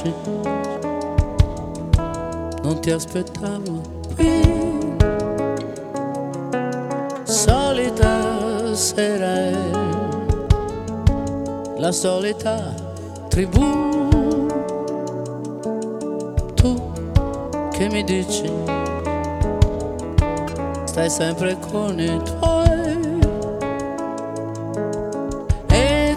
dici? Non ti aspettavo qui. Solita sera è la solita tribù. Tu che mi dici? Stai sempre con i tuoi.